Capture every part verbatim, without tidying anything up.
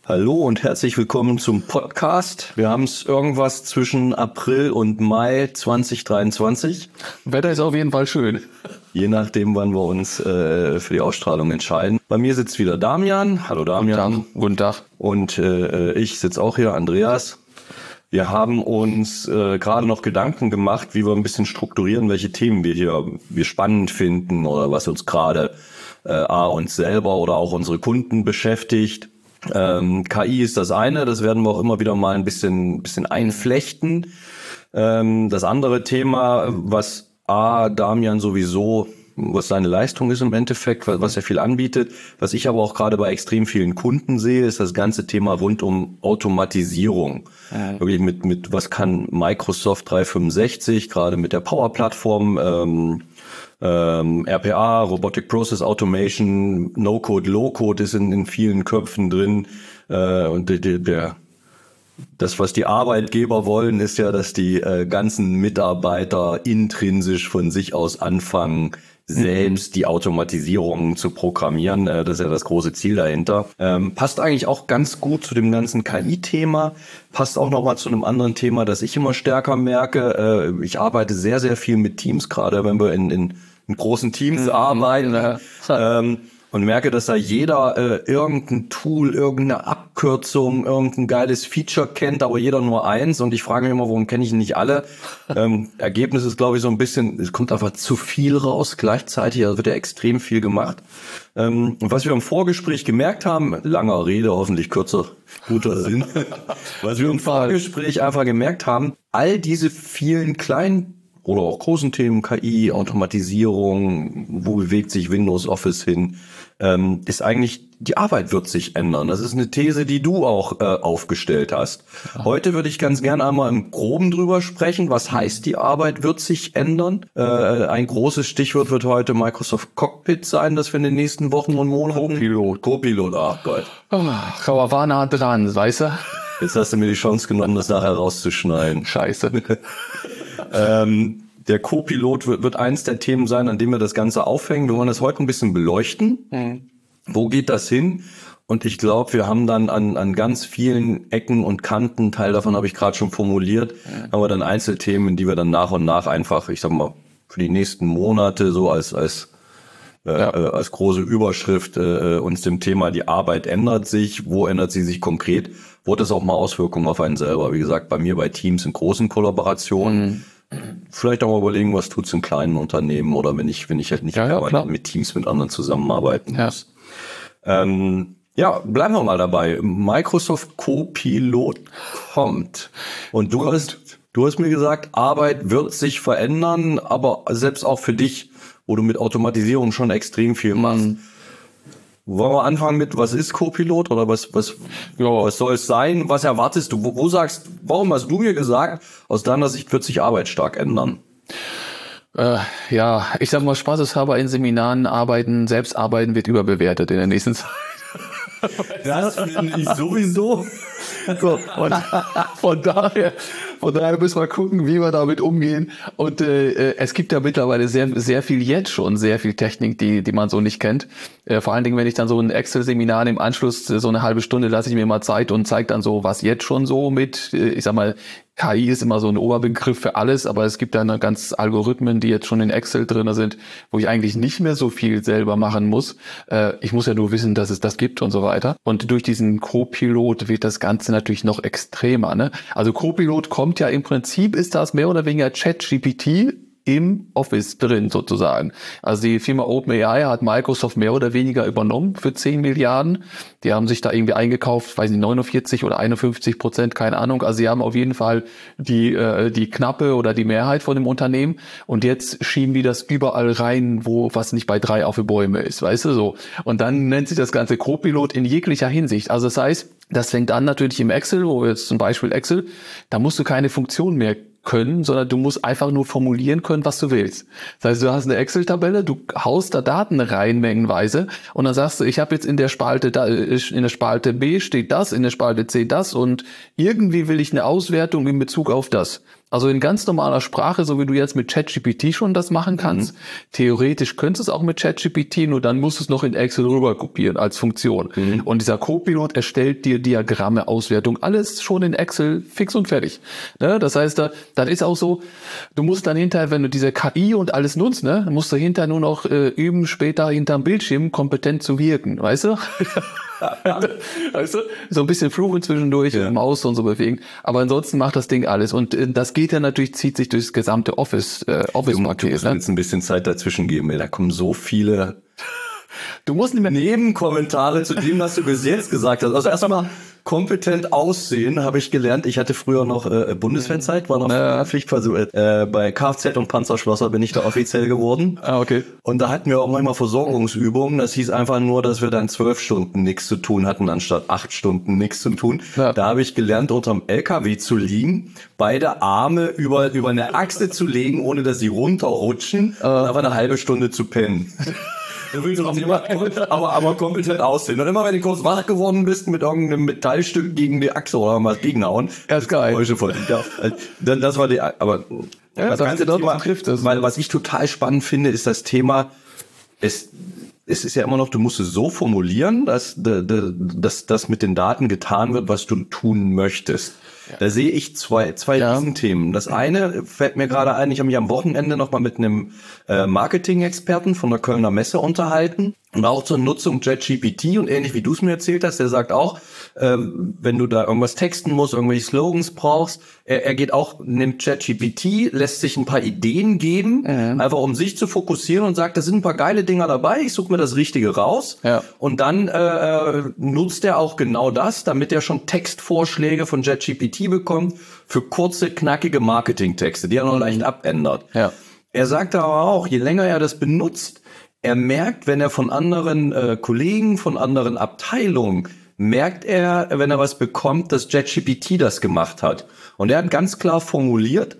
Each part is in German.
Hallo und herzlich willkommen zum Podcast. Wir haben es irgendwas zwischen April und Mai zwanzig dreiundzwanzig. Wetter ist auf jeden Fall schön. Je nachdem, wann wir uns äh, für die Ausstrahlung entscheiden. Bei mir sitzt wieder Damian. Hallo Damian. Guten Tag. Und äh, ich sitze auch hier, Andreas. Wir haben uns äh, gerade noch Gedanken gemacht, wie wir ein bisschen strukturieren, welche Themen wir hier wir spannend finden oder was uns gerade äh, A, uns selber oder auch unsere Kunden beschäftigt. Ähm, K I ist das eine, das werden wir auch immer wieder mal ein bisschen, bisschen einflechten. Ähm, das andere Thema, was A, Damian sowieso, was seine Leistung ist im Endeffekt, was er viel anbietet, was ich aber auch gerade bei extrem vielen Kunden sehe, ist das ganze Thema rund um Automatisierung. Ja. Wirklich mit, mit, was kann Microsoft dreihundertfünfundsechzig, gerade mit der Power-Plattform, ähm, Ähm, R P A, Robotic Process Automation, No-Code, Low-Code ist in, in vielen Köpfen drin. Äh, und der, der, das, was die Arbeitgeber wollen, ist ja, dass die äh, ganzen Mitarbeiter intrinsisch von sich aus anfangen, selbst die Automatisierung zu programmieren. Äh, das ist ja das große Ziel dahinter. Ähm, passt eigentlich auch ganz gut zu dem ganzen K I-Thema. Passt auch nochmal zu einem anderen Thema, das ich immer stärker merke. Äh, ich arbeite sehr, sehr viel mit Teams, gerade wenn wir in, in, in großen Teams mhm. arbeiten. Ja. Ähm, und merke, dass da jeder äh, irgendein Tool, irgendeine Abkürzung, irgendein geiles Feature kennt, aber jeder nur eins. Und ich frage mich immer, warum kenne ich nicht alle? ähm, Ergebnis ist, glaube ich, so ein bisschen, es kommt einfach zu viel raus gleichzeitig. Also wird ja extrem viel gemacht. Ähm, und was wir im Vorgespräch gemerkt haben, langer Rede, hoffentlich kürzer, guter Sinn. Was wir im Vorgespräch einfach gemerkt haben, all diese vielen kleinen oder auch großen Themen, K I, Automatisierung, wo bewegt sich Windows Office hin, ähm, ist eigentlich, die Arbeit wird sich ändern. Das ist eine These, die du auch äh, aufgestellt hast. Ja. Heute würde ich ganz gern einmal im Groben drüber sprechen. Was heißt, die Arbeit wird sich ändern? Äh, ein großes Stichwort wird heute Microsoft Cockpit sein, das wir in den nächsten Wochen und Monaten... Copilot. Copilot, ach Gott. Ach, aber war nah dran, weißt du? Jetzt hast du mir die Chance genommen, das nachher rauszuschneiden. Scheiße. ähm, Der Co-Pilot wird, wird eins der Themen sein, an dem wir das Ganze aufhängen. Wir wollen das heute ein bisschen beleuchten. Mhm. Wo geht das hin? Und ich glaube, wir haben dann an, an ganz vielen Ecken und Kanten, Teil davon habe ich gerade schon formuliert, mhm. haben wir dann Einzelthemen, die wir dann nach und nach einfach, ich sag mal, für die nächsten Monate so als als äh, ja. äh, als große Überschrift äh, uns dem Thema die Arbeit ändert sich. Wo ändert sie sich konkret? Wo hat das auch mal Auswirkungen auf einen selber? Wie gesagt, bei mir bei Teams in großen Kollaborationen. Mhm. Vielleicht auch mal überlegen, was tut's in kleinen Unternehmen oder wenn ich wenn ich halt nicht ja, ja, mit Teams mit anderen zusammenarbeiten muss. Ja. Ähm, ja, bleiben wir mal dabei. Microsoft Copilot kommt und du hast du hast mir gesagt, Arbeit wird sich verändern, aber selbst auch für dich, wo du mit Automatisierung schon extrem viel machst. Mhm. Wollen wir anfangen mit, was ist Copilot oder was was ja, was soll es sein? Was erwartest du? Wo, wo sagst, warum hast du mir gesagt, aus deiner Sicht wird sich Arbeit stark ändern? Äh, ja, ich sag mal spaßeshalber in Seminaren arbeiten, selbst arbeiten wird überbewertet in der nächsten Zeit. Das finde ich sowieso. So, und von daher, von daher müssen wir gucken, wie wir damit umgehen. Und äh, es gibt ja mittlerweile sehr, sehr viel jetzt schon, sehr viel Technik, die, die man so nicht kennt. Äh, vor allen Dingen, wenn ich dann so ein Excel-Seminar im Anschluss, so eine halbe Stunde, lasse ich mir mal Zeit und zeige dann so, was jetzt schon so mit, äh, ich sag mal, K I ist immer so ein Oberbegriff für alles, aber es gibt dann ganz Algorithmen, die jetzt schon in Excel drin sind, wo ich eigentlich nicht mehr so viel selber machen muss. Äh, ich muss ja nur wissen, dass es das gibt und so weiter. Und durch diesen Copilot wird das Ganze natürlich noch extremer, ne? Also Copilot kommt ja im Prinzip, ist das mehr oder weniger ChatGPT im Office drin sozusagen. Also die Firma OpenAI hat Microsoft mehr oder weniger übernommen für zehn Milliarden. Die haben sich da irgendwie eingekauft, weiß nicht, neunundvierzig oder einundfünfzig Prozent, keine Ahnung. Also sie haben auf jeden Fall die äh, die knappe oder die Mehrheit von dem Unternehmen. Und jetzt schieben die das überall rein, wo was nicht bei drei auf die Bäume ist, weißt du so. Und dann nennt sich das Ganze Copilot in jeglicher Hinsicht. Also das heißt, das fängt an natürlich im Excel, wo wir jetzt zum Beispiel Excel, da musst du keine Funktion mehr können, sondern du musst einfach nur formulieren können, was du willst. Das heißt, du hast eine Excel-Tabelle, du haust da Daten rein mengenweise und dann sagst du, ich habe jetzt in der Spalte in der Spalte B steht das, in der Spalte C das und irgendwie will ich eine Auswertung in Bezug auf das. Also in ganz normaler Sprache, so wie du jetzt mit ChatGPT schon das machen kannst. Mhm. Theoretisch könntest du es auch mit ChatGPT, nur dann musst du es noch in Excel rüber kopieren als Funktion. Mhm. Und dieser Copilot erstellt dir Diagramme, Auswertung, alles schon in Excel fix und fertig. Ne? Das heißt, da, das ist auch so, du musst dann hinterher, wenn du diese K I und alles nutzt, ne, dann musst du hinterher nur noch äh, üben, später hinterm Bildschirm kompetent zu wirken, weißt du? Weißt du? So ein bisschen fluchen zwischendurch, ja. Maus und so bewegen. Aber ansonsten macht das Ding alles. Und äh, das geht ja natürlich, zieht sich durchs gesamte Office, äh, Office-Paket. Du musst ne? jetzt ein bisschen Zeit dazwischen geben, ey. Da kommen so viele Du musst nicht mehr Nebenkommentare zu dem, was du bis jetzt gesagt hast. Also erstmal kompetent aussehen, habe ich gelernt. Ich hatte früher noch äh, Bundeswehrzeit, war noch äh, Pflichtversuch. Äh, bei Kfz und Panzerschlosser bin ich da offiziell geworden. Ah, okay. Und da hatten wir auch manchmal Versorgungsübungen. Das hieß einfach nur, dass wir dann zwölf Stunden nichts zu tun hatten, anstatt acht Stunden nichts zu tun. Ja. Da habe ich gelernt, unterm L K W zu liegen, beide Arme über über eine Achse zu legen, ohne dass sie runterrutschen, äh. und einfach eine halbe Stunde zu pennen. aber, aber kompetent aussehen. Und immer wenn du kurz wach geworden bist mit irgendeinem Metallstück gegen die Achse oder was gegenhauen, ja, ist geil. Ja, dann das war die, aber ja, das ganze Thema trifft es. Weil was ich total spannend finde, ist das Thema, es es ist ja immer noch, du musst es so formulieren, dass dass das mit den Daten getan wird, was du tun möchtest. Ja. Da sehe ich zwei zwei ja. Riesenthemen. Das eine fällt mir gerade ein, ich habe mich am Wochenende noch mal mit einem äh, Marketing-Experten von der Kölner Messe unterhalten und auch zur Nutzung ChatGPT und ähnlich wie du es mir erzählt hast, der sagt auch, ähm, wenn du da irgendwas texten musst, irgendwelche Slogans brauchst, er, er geht auch, nimmt ChatGPT, lässt sich ein paar Ideen geben, mhm. einfach um sich zu fokussieren und sagt, da sind ein paar geile Dinger dabei, ich suche mir das Richtige raus ja. und dann äh, nutzt er auch genau das, damit er schon Textvorschläge von ChatGPT bekommt für kurze, knackige Marketingtexte, die er noch leicht abändert. Ja. Er sagt aber auch, je länger er das benutzt, er merkt, wenn er von anderen äh, Kollegen, von anderen Abteilungen, merkt er, wenn er was bekommt, dass ChatGPT das gemacht hat. Und er hat ganz klar formuliert,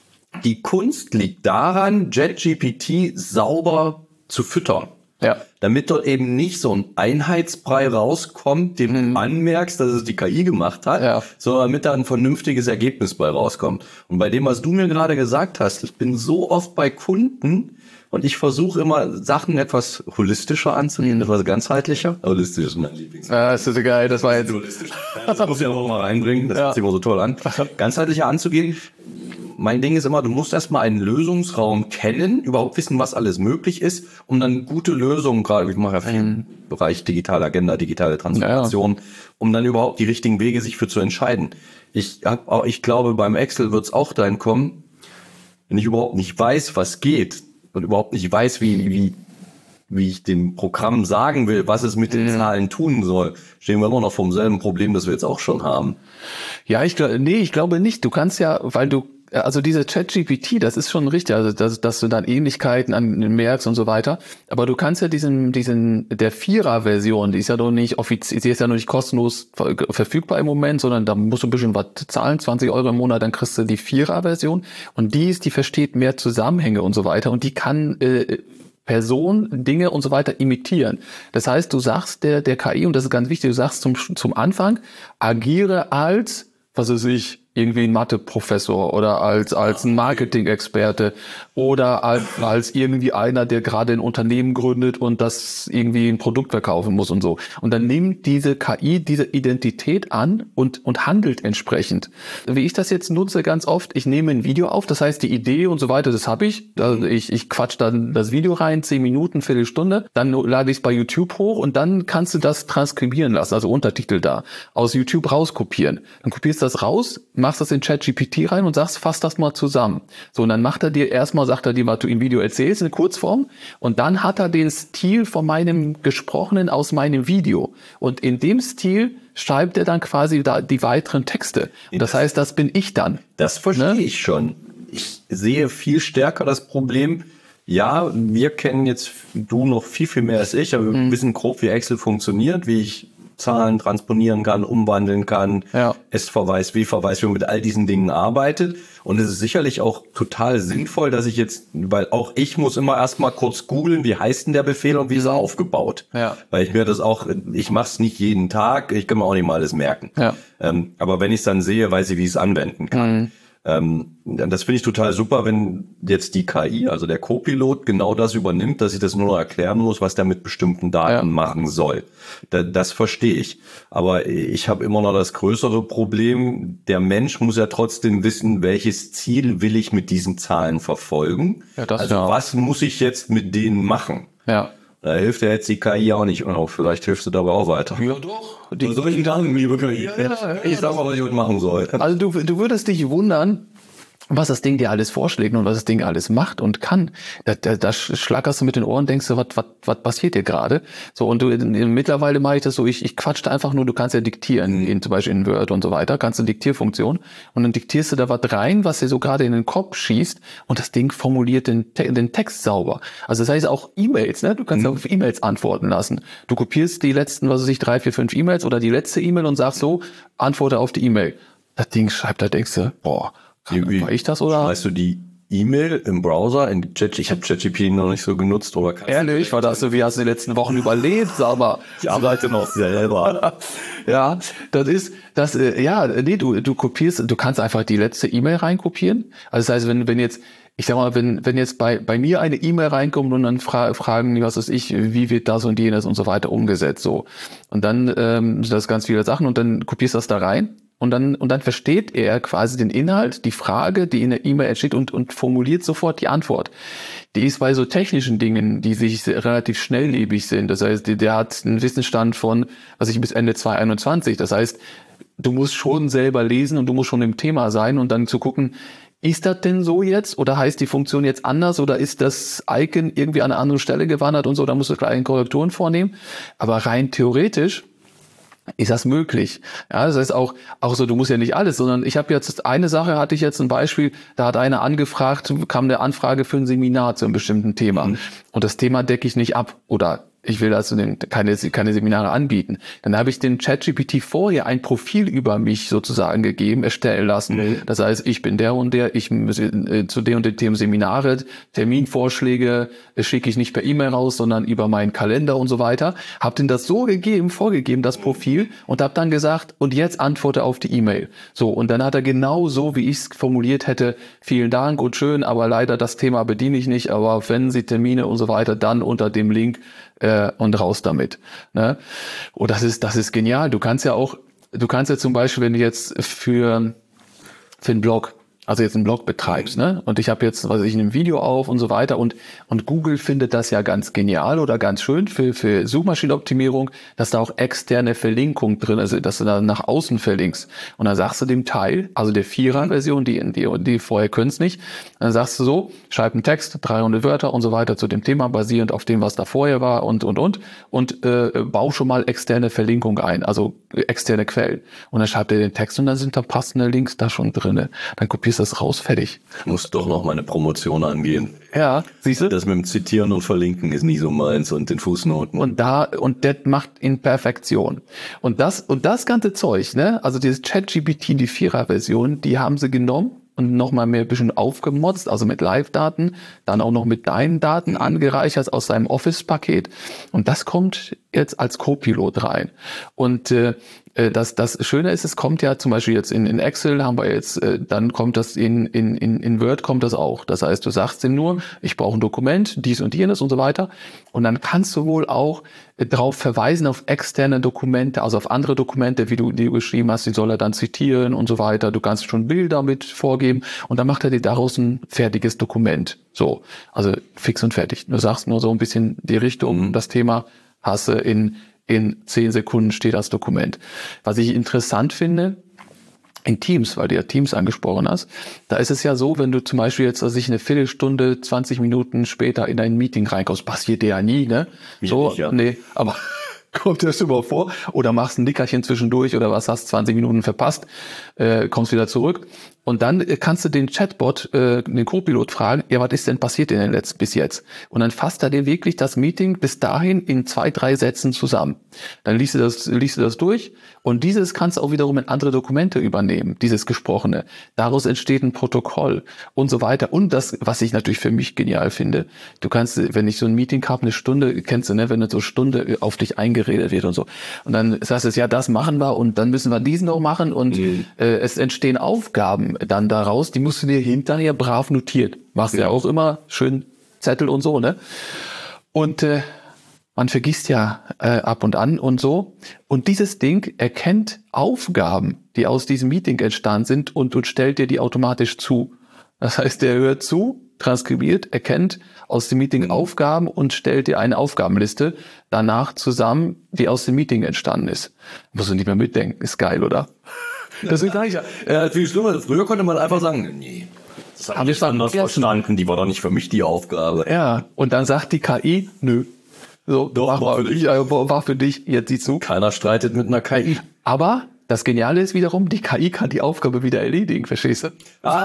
die Kunst liegt daran, ChatGPT sauber zu füttern. Ja. Damit dort eben nicht so ein Einheitsbrei rauskommt, dem du anmerkst, dass es die K I gemacht hat, ja. sondern damit da ein vernünftiges Ergebnis bei rauskommt. Und bei dem, was du mir gerade gesagt hast, ich bin so oft bei Kunden und ich versuche immer, Sachen etwas holistischer anzugehen, mhm. etwas ganzheitlicher. Holistisch ist mein Lieblings. Ja, das ist so geil, das war jetzt holistisch. Das muss ich aber auch mal reinbringen, das ja. hört sich immer so toll an. Ganzheitlicher anzugehen. Mein Ding ist immer, du musst erstmal einen Lösungsraum kennen, überhaupt wissen, was alles möglich ist, um dann gute Lösungen, gerade ich mache ja viel im Bereich digitale Agenda, digitale Transformation, ja. um dann überhaupt die richtigen Wege sich für zu entscheiden. Ich hab auch, ich glaube, beim Excel wird es auch dahin kommen, wenn ich überhaupt nicht weiß, was geht und überhaupt nicht weiß, wie, wie, wie ich dem Programm sagen will, was es mit den Zahlen tun soll, stehen wir immer noch vor demselben Problem, das wir jetzt auch schon haben. Ja, ich glaube, nee, ich glaube nicht. Du kannst ja, weil du also diese ChatGPT, das ist schon richtig, also dass, dass du dann Ähnlichkeiten an merkst und so weiter. Aber du kannst ja diesen, diesen der Vierer-Version, die ist ja noch nicht offiziell, die ist ja noch nicht kostenlos ver- verfügbar im Moment, sondern da musst du ein bisschen was zahlen, zwanzig Euro im Monat, dann kriegst du die Vierer-Version. Und die ist, die versteht mehr Zusammenhänge und so weiter. Und die kann äh, Person, Dinge und so weiter imitieren. Das heißt, du sagst der der K I, und das ist ganz wichtig, du sagst zum zum Anfang, agiere als, was weiß ich, irgendwie ein Mathe-Professor oder als als ein Marketing-Experte oder als, als irgendwie einer, der gerade ein Unternehmen gründet und das irgendwie ein Produkt verkaufen muss und so. Und dann nimmt diese K I diese Identität an und und handelt entsprechend. Wie ich das jetzt nutze ganz oft, ich nehme ein Video auf, das heißt die Idee und so weiter, das habe ich. Also ich ich quatsch dann das Video rein, zehn Minuten, Viertelstunde, dann lade ich es bei YouTube hoch und dann kannst du das transkribieren lassen, also Untertitel da, aus YouTube rauskopieren. Dann kopierst du das raus, machst das in ChatGPT rein und sagst, fass das mal zusammen. So, und dann macht er dir erstmal, sagt er dir, was du im Video erzählst, eine Kurzform, und dann hat er den Stil von meinem Gesprochenen aus meinem Video. Und in dem Stil schreibt er dann quasi da die weiteren Texte. Und das heißt, das bin ich dann. Das verstehe ne? ich schon. Ich sehe viel stärker das Problem, ja, wir kennen jetzt, du noch viel, viel mehr als ich, aber wir mhm. wissen grob, wie Excel funktioniert, wie ich Zahlen transponieren kann, umwandeln kann, ja. S-Verweis, W-Verweis, wie man mit all diesen Dingen arbeitet. Und es ist sicherlich auch total sinnvoll, dass ich jetzt, weil auch ich muss immer erstmal kurz googeln, wie heißt denn der Befehl und wie ist er aufgebaut. Ja. Weil ich mir das auch, ich mache es nicht jeden Tag, ich kann mir auch nicht mal alles merken. Ja. Ähm, aber wenn ich es dann sehe, weiß ich, wie ich es anwenden kann. Mhm. Ähm, das finde ich total super, wenn jetzt die K I, also der Co-Pilot, genau das übernimmt, dass ich das nur noch erklären muss, was der mit bestimmten Daten ja. machen soll. Da, das verstehe ich. Aber ich habe immer noch das größere Problem, der Mensch muss ja trotzdem wissen, welches Ziel will ich mit diesen Zahlen verfolgen. Ja, das also ja. was muss ich jetzt mit denen machen? Ja. Da hilft ja jetzt die K I auch nicht. Und auch vielleicht hilfst du dabei auch weiter. Ja, doch. Die soll ich sagen, liebe K I? Ja, ja, ja, ich sag mal, was ich heute machen soll. Also du, du würdest dich wundern, was das Ding dir alles vorschlägt und was das Ding alles macht und kann. Da, da, da schlackerst du mit den Ohren, denkst du, was, was, was passiert hier gerade? So, und du, mittlerweile mache ich das so, ich, ich quatschte einfach nur, du kannst ja diktieren, in, zum Beispiel in Word und so weiter, kannst du eine Diktierfunktion und dann diktierst du da was rein, was dir so gerade in den Kopf schießt und das Ding formuliert den, den Text sauber. Also das heißt auch E-Mails, ne? Du kannst mhm. auf E-Mails antworten lassen. Du kopierst die letzten, was weiß ich, drei, vier, fünf E-Mails oder die letzte E-Mail und sagst so, antworte auf die E-Mail. Das Ding schreibt, da denkst du, boah, Wie, war ich das oder? Schmeißt du die E-Mail im Browser in Chat? Ich habe ChatGPT noch nicht so genutzt, oder? Ehrlich, war das so, wie hast du die letzten Wochen überlebt, sag mal. Ich arbeite noch selber. Ja, das ist, das, äh, ja, nee, du, du kopierst, du kannst einfach die letzte E-Mail reinkopieren. Also das heißt, wenn, wenn jetzt, ich sag mal, wenn, wenn jetzt bei, bei mir eine E-Mail reinkommt und dann fra- fragen, was weiß ich, wie wird das und jenes und so weiter umgesetzt, so. Und dann, ähm, sind das ganz viele Sachen und dann kopierst du das da rein. Und dann, und dann versteht er quasi den Inhalt, die Frage, die in der E-Mail entsteht und, und formuliert sofort die Antwort. Die ist bei so technischen Dingen, die sich relativ schnelllebig sind. Das heißt, der, der hat einen Wissensstand von, was ich bis Ende zwanzig einundzwanzig. Das heißt, du musst schon selber lesen und du musst schon im Thema sein und dann zu gucken, ist das denn so jetzt? Oder heißt die Funktion jetzt anders? Oder ist das Icon irgendwie an eine andere Stelle gewandert und so? Da musst du kleine Korrekturen vornehmen. Aber rein theoretisch ist das möglich? Ja, das heißt auch, auch so, du musst ja nicht alles, sondern ich habe jetzt eine Sache, hatte ich jetzt ein Beispiel, da hat einer angefragt, kam eine Anfrage für ein Seminar zu einem bestimmten Thema. Mhm. Und das Thema decke ich nicht ab oder ich will also keine, keine Seminare anbieten. Dann habe ich den ChatGPT vorher ein Profil über mich sozusagen gegeben, erstellen lassen. Mhm. Das heißt, ich bin der und der, ich muss äh, zu den und den Themen Seminare, Terminvorschläge äh, schicke ich nicht per E-Mail raus, sondern über meinen Kalender und so weiter. Habe den das so gegeben, vorgegeben, das Profil und habe dann gesagt, und jetzt antworte auf die E-Mail. So, und dann hat er genau so, wie ich es formuliert hätte, vielen Dank und schön, aber leider das Thema bediene ich nicht, aber wenn Sie Termine und so weiter, dann unter dem Link äh, und raus damit. Ne? Und das ist, das ist genial. Du kannst ja auch, du kannst ja zum Beispiel, wenn du jetzt für, für einen Blog, also jetzt einen Blog betreibst, ne? Und ich habe jetzt, was weiß ich, ein Video auf und so weiter und und Google findet das ja ganz genial oder ganz schön für für Suchmaschinenoptimierung, dass da auch externe Verlinkung drin ist, also dass du da nach außen verlinkst. Und dann sagst du dem Teil, also der Vierer-Version, die die die vorher können es nicht, dann sagst du so, schreib einen Text, dreihundert Wörter und so weiter zu dem Thema, basierend auf dem, was da vorher war und und und und äh, bau schon mal externe Verlinkung ein, also externe Quellen. Und dann schreibt er den Text und dann sind da passende Links da schon drinne. Dann kopierst das raus, fertig. Muss doch noch meine Promotion angehen. Ja, siehst du? Das mit dem Zitieren und Verlinken ist nie so meins und den Fußnoten. Und da, und das macht in Perfektion. Und das, und das ganze Zeug, ne, also dieses ChatGPT, die Vierer-Version, die haben sie genommen und nochmal mehr ein bisschen aufgemotzt, also mit Live-Daten, dann auch noch mit deinen Daten angereichert aus seinem Office-Paket. Und das kommt jetzt als Co-Pilot rein. Und äh, das, das Schöne ist, es kommt ja zum Beispiel jetzt in, in Excel, haben wir jetzt, äh, dann kommt das in, in, in, in Word kommt das auch. Das heißt, du sagst ihm nur, ich brauche ein Dokument, dies und jenes und so weiter. Und dann kannst du wohl auch äh, darauf verweisen auf externe Dokumente, also auf andere Dokumente, wie du, die du geschrieben hast, die soll er dann zitieren und so weiter. Du kannst schon Bilder mit vorgeben und dann macht er dir daraus ein fertiges Dokument. So, also fix und fertig. Du sagst nur so ein bisschen die Richtung, mhm. das Thema hast du in in zehn Sekunden steht das Dokument. Was ich interessant finde, in Teams, weil du ja Teams angesprochen hast, da ist es ja so, wenn du zum Beispiel jetzt, also ich eine Viertelstunde, zwanzig Minuten später in ein Meeting reinkommst, passiert dir ja nie, ne? Mir so, nicht, ja. nee, aber kommt das immer vor? Oder machst ein Nickerchen zwischendurch oder was, hast zwanzig Minuten verpasst, äh, kommst wieder zurück. Und dann kannst du den Chatbot, äh, den Co-Pilot fragen, ja, was ist denn passiert in den letzten bis jetzt? Und dann fasst er dir wirklich das Meeting bis dahin in zwei, drei Sätzen zusammen. Dann liest du das, liest du das durch Und dieses kannst du auch wiederum in andere Dokumente übernehmen, dieses Gesprochene. Daraus entsteht ein Protokoll und so weiter. Und das, was ich natürlich für mich genial finde, du kannst, wenn ich so ein Meeting habe, eine Stunde, kennst du, ne, wenn eine so Stunde auf dich eingeredet wird und so. Und dann sagst du, ja, das machen wir und dann müssen wir diesen noch machen und mhm. äh, es entstehen Aufgaben dann daraus, die musst du dir hinterher brav notiert. Machst du ja. ja auch immer schön Zettel und so, ne? Und äh, man vergisst ja äh, ab und an und so. Und dieses Ding erkennt Aufgaben, die aus diesem Meeting entstanden sind und, und stellt dir die automatisch zu. Das heißt, der hört zu, transkribiert, erkennt aus dem Meeting mhm. Aufgaben und stellt dir eine Aufgabenliste danach zusammen, die aus dem Meeting entstanden ist. Musst du nicht mehr mitdenken. Ist geil, oder? Deswegen sage ich ja, äh, viel schlimmer. Früher konnte man einfach sagen, nee, das habe ich anders verstanden. Die war doch nicht für mich die Aufgabe. Ja, und dann sagt die K I, nö. So, doch, war, war für dich. war für dich, jetzt siehst du. Keiner streitet mit einer K I. Aber das Geniale ist wiederum, die K I kann die Aufgabe wieder erledigen, verstehst du?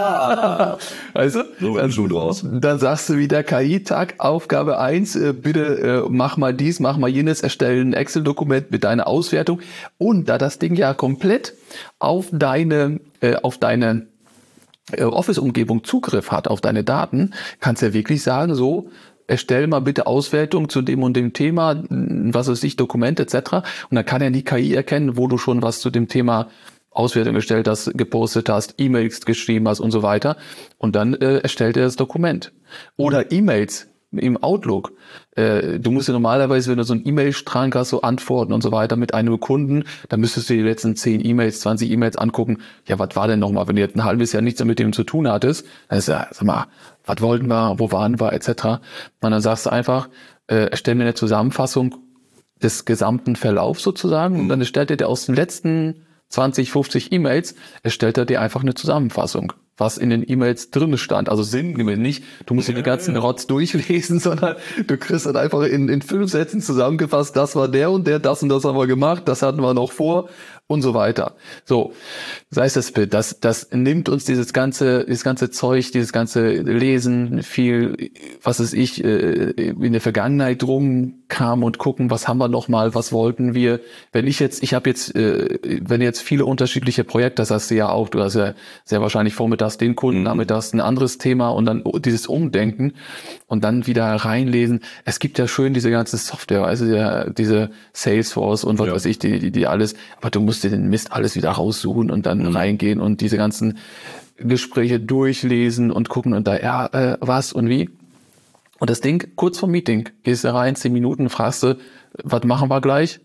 Ah, weißt du? So dann, schon draus. Dann sagst du wieder K I-Tag, Aufgabe eins, äh, bitte äh, mach mal dies, mach mal jenes, erstellen ein Excel-Dokument mit deiner Auswertung. Und da das Ding ja komplett auf deine, äh, auf deine äh, Office-Umgebung Zugriff hat, auf deine Daten, kannst du ja wirklich sagen, so, erstell mal bitte Auswertung zu dem und dem Thema, was weiß ich, Dokumente et cetera. Und dann kann ja die K I erkennen, wo du schon was zu dem Thema Auswertung gestellt hast, gepostet hast, E-Mails geschrieben hast und so weiter. Und dann äh, erstellt er das Dokument. Oder E-Mails im Outlook. Äh, du musst ja normalerweise, wenn du so einen E-Mail-Strang hast, so Antworten und so weiter mit einem Kunden, dann müsstest du die letzten zehn E-Mails, zwanzig E-Mails angucken. Ja, was war denn nochmal, wenn du jetzt ein halbes Jahr nichts mit dem zu tun hattest? Dann ist ja, sag mal, was wollten wir, wo waren wir, et cetera. Und dann sagst du einfach, äh, erstell mir eine Zusammenfassung des gesamten Verlaufs sozusagen. Mhm. Und dann erstellt er dir aus den letzten zwanzig, fünfzig E-Mails, erstellt er dir einfach eine Zusammenfassung, was in den E-Mails drin stand. Also sinngemäß nicht, du musst ja, den ganzen Rotz durchlesen, sondern du kriegst dann einfach in, in fünf Sätzen zusammengefasst, das war der und der, das und das haben wir gemacht, das hatten wir noch vor und so weiter. So, sei es das Bild, das, das nimmt uns dieses ganze, dieses ganze Zeug, dieses ganze Lesen, viel, was es ich, in der Vergangenheit rumkam und gucken, was haben wir noch mal, was wollten wir. Wenn ich jetzt, ich habe jetzt, wenn jetzt viele unterschiedliche Projekte, das hast du ja auch, du hast ja sehr wahrscheinlich vormittags den Kunden, mhm. nachmittags ein anderes Thema und dann dieses Umdenken und dann wieder reinlesen. Es gibt ja schön diese ganze Software, also ja, diese Salesforce und was ja. weiß ich, die, die, die alles, aber du musst dir den Mist alles wieder raussuchen und dann mhm. reingehen und diese ganzen Gespräche durchlesen und gucken und da, ja, äh, was und wie. Und das Ding, kurz vorm Meeting, gehst du rein, zehn Minuten, fragst du, was machen wir gleich?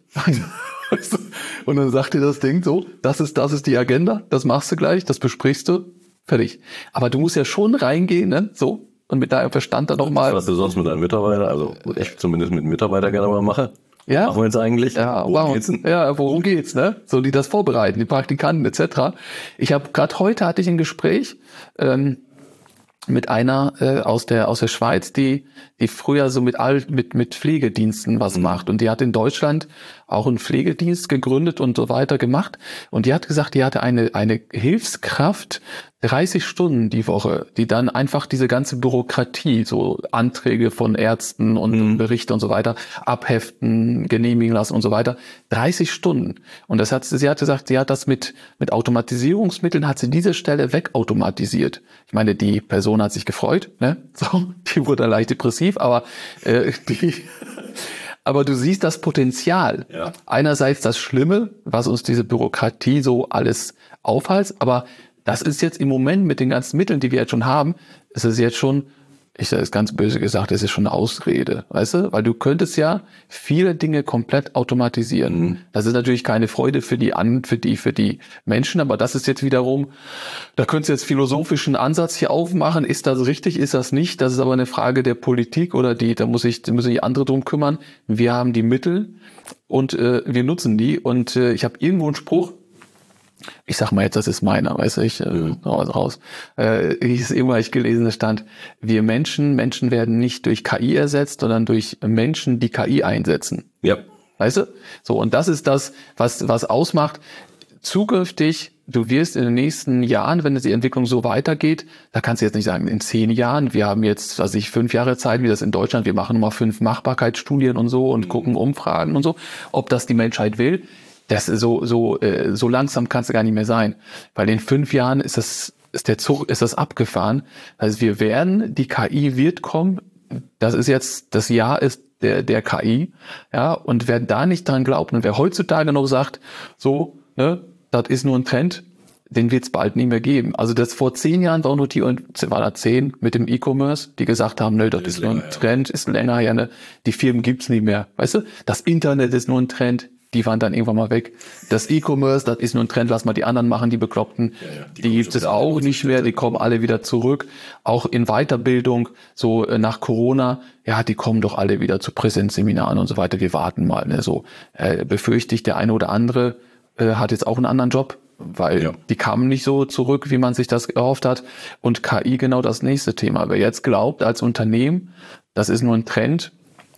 Und dann sagt dir das Ding so, das ist, das ist die Agenda, das machst du gleich, das besprichst du, fertig. Aber du musst ja schon reingehen, ne, so, und mit deinem Verstand dann nochmal. Was du sonst mit deinen Mitarbeitern, also ich zumindest mit Mitarbeitern gerne mal mache. Ja. Machen wir jetzt eigentlich? Ja, worum warum, geht's denn? Ja, worum geht's, ne? So, die das vorbereiten, die Praktikanten et cetera. Ich habe gerade heute hatte ich ein Gespräch ähm, mit einer äh, aus der aus der Schweiz, die die früher so mit all mit mit Pflegediensten was mhm. macht und die hat in Deutschland auch einen Pflegedienst gegründet und so weiter gemacht und die hat gesagt, die hatte eine eine Hilfskraft dreißig Stunden die Woche, die dann einfach diese ganze Bürokratie, so Anträge von Ärzten und mhm. Berichte und so weiter abheften, genehmigen lassen und so weiter, dreißig Stunden. Und das hat sie hat gesagt, sie hat das mit mit Automatisierungsmitteln hat sie diese Stelle wegautomatisiert. Ich meine, die Person hat sich gefreut, ne? So, die wurde leicht depressiv, aber äh, die aber du siehst das Potenzial. Ja. Einerseits das Schlimme, was uns diese Bürokratie so alles aufhält, aber das ist jetzt im Moment mit den ganzen Mitteln, die wir jetzt schon haben, ist es jetzt schon, ich sage es ganz böse gesagt, es ist schon eine Ausrede, weißt du? Weil du könntest ja viele Dinge komplett automatisieren. Mhm. Das ist natürlich keine Freude für die an, für die, für die Menschen, aber das ist jetzt wiederum, da könntest du jetzt philosophischen Ansatz hier aufmachen. Ist das richtig? Ist das nicht? Das ist aber eine Frage der Politik oder die, da muss ich, da müssen sich andere drum kümmern. Wir haben die Mittel und äh, wir nutzen die und äh, ich habe irgendwo einen Spruch, ich sag mal jetzt, das ist meiner, weißt du, ich äh, raus, raus. Äh, ich irgendwann ich gelesen stand, wir Menschen, Menschen werden nicht durch K I ersetzt, sondern durch Menschen, die K I einsetzen. Ja. Weißt du? So, und das ist das, was was ausmacht. Zukünftig, du wirst in den nächsten Jahren, wenn die Entwicklung so weitergeht, da kannst du jetzt nicht sagen, in zehn Jahren, wir haben jetzt, also ich fünf Jahre Zeit, wie das in Deutschland, wir machen nochmal fünf Machbarkeitsstudien und so und mhm. gucken Umfragen und so, ob das die Menschheit will. Das ist so, so, äh, so langsam kannst du gar nicht mehr sein. Weil in fünf Jahren ist das, ist der Zug, ist das abgefahren. Also wir werden, die K I wird kommen. Das ist jetzt, das Jahr ist der, der K I. Ja, und wer da nicht dran glaubt und wer heutzutage noch sagt, so, ne, das ist nur ein Trend, den wird es bald nicht mehr geben. Also das vor zehn Jahren war nur die, war da zehn mit dem E-Commerce, die gesagt haben, ne, das ist, ist nur ein länger, Trend, ja. ist länger, ja, ne, die Firmen gibt's nicht mehr. Weißt du, das Internet ist nur ein Trend. Die waren dann irgendwann mal weg. Das E-Commerce, das ist nur ein Trend, lass mal die anderen machen, die Bekloppten. Ja, ja, die die gibt es auch nicht mehr, die kommen alle wieder zurück. Auch in Weiterbildung, so äh, nach Corona, ja, die kommen doch alle wieder zu Präsenzseminaren und so weiter. Wir warten mal, ne, so. Äh, befürchte ich, der eine oder andere äh, hat jetzt auch einen anderen Job, weil ja. die kamen nicht so zurück, wie man sich das erhofft hat. Und K I genau das nächste Thema. Wer jetzt glaubt, als Unternehmen, das ist nur ein Trend,